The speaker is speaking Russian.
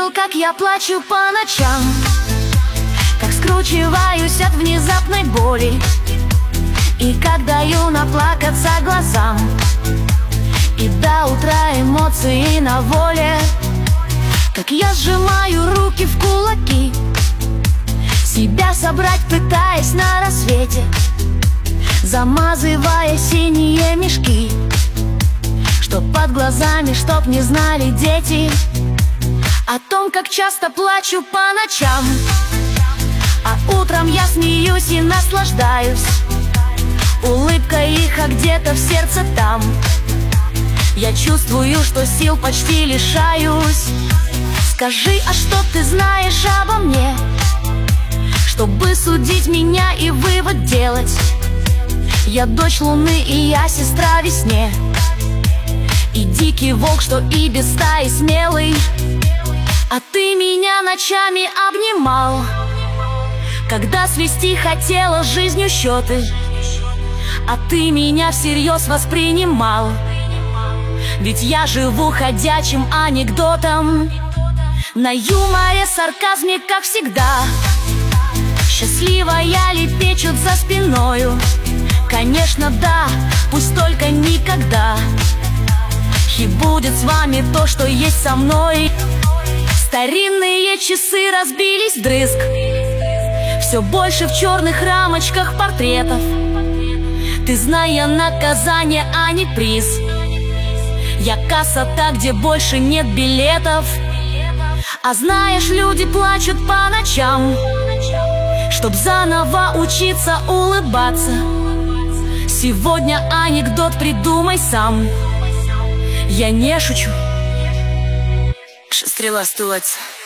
видел, как я плачу по ночам, как скручиваюсь от внезапной боли, и как даю наплакаться глазам, и до утра эмоции на воле. Как я сжимаю руки в кулаки, себя собрать пытаясь на рассвете, замазывая синие мешки, чтоб под глазами, чтоб не знали дети о том, как часто плачу по ночам. А утром я смеюсь и наслаждаюсь улыбкой их, а где-то в сердце там я чувствую, что сил почти лишаюсь. Скажи, а что ты знаешь обо мне, чтобы судить меня и вывод делать? Я дочь луны, и я сестра весне, и дикий волк, что и без стаи смелый. А ты меня ночами обнимал, когда свести хотела жизнью счеты. А ты меня всерьез воспринимал, ведь я живу ходячим анекдотом. На юморе, сарказме, как всегда, счастливая лепечут за спиною. Конечно, да, пусть только никогда и будет с вами то, что есть со мной. Старинные часы разбились вдрызг, все больше в черных рамочках портретов. Ты зная наказание, а не приз. Я касса та, где больше нет билетов. А знаешь, люди плачут по ночам, чтоб заново учиться улыбаться. Сегодня анекдот придумай сам. Я не шучу. Стрела стулается.